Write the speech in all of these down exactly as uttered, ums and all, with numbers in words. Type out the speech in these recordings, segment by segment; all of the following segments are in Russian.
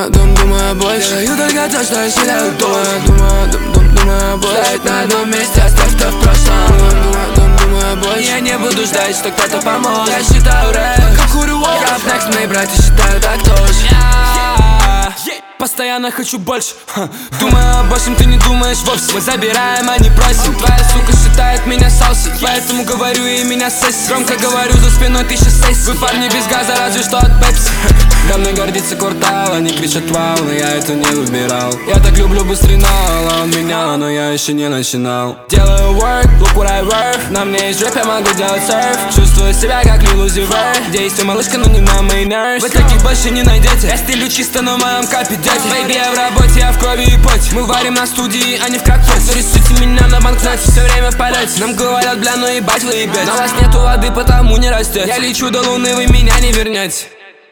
думаю, дум, думаю больше. Делаю только то, что считаю. Думаю, думаю, дум, дум, думаю больше. Стоять на одном месте, оставь то в прошлом. Думаю, дум, думаю больше. Я не буду ждать, что кто-то поможет. Я считаю рэп, как курю. Я в next, мои братья считают так тоже. Постоянно хочу больше. Ха. Думаю об общем, ты не думаешь вовсе. Мы забираем, а не просим. Твоя сука считает меня салси, поэтому говорю и меня сесть. Громко говорю за спиной тысяча сесть. Вы парни без газа, разве что от пепси. Да мной гордится квартал, они кричат вау, но я это не выбирал. Я так люблю быстрый нал, а он меня, но я еще не начинал. Делаю work, look what I worth. На мне есть рэп, я могу делать серф. Чувствую себя как Lil Uzi Vert. Действую малышка, но не на мои нервы. Вы таких больше не найдете. Я стилю чисто, но в моем капе дети. Бэйби, я в работе, я в крови и поте. Мы варим на студии, а не в котлете. Рисуйте меня на банкноте, все время в полете. Нам говорят, бля, ну ебать вы ебете. На вас нету воды, потому не растет. Я лечу до луны, вы меня не вернете.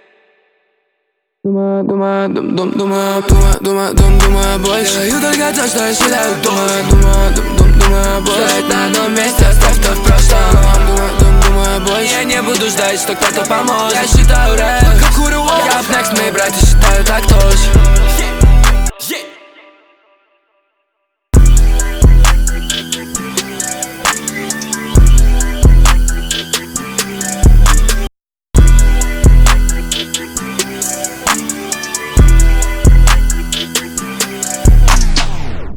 Думаю, думаю, дум, дум, думаю, думаю, думаю, дум, думаю больше. Делаю только то, что считаю. Думаю, думаю, дум, дум, думаю больше. Стоять на одном месте, оставь то в прошлом. Думаю, дум, думаю больше. Я не буду ждать, что кто-то поможет.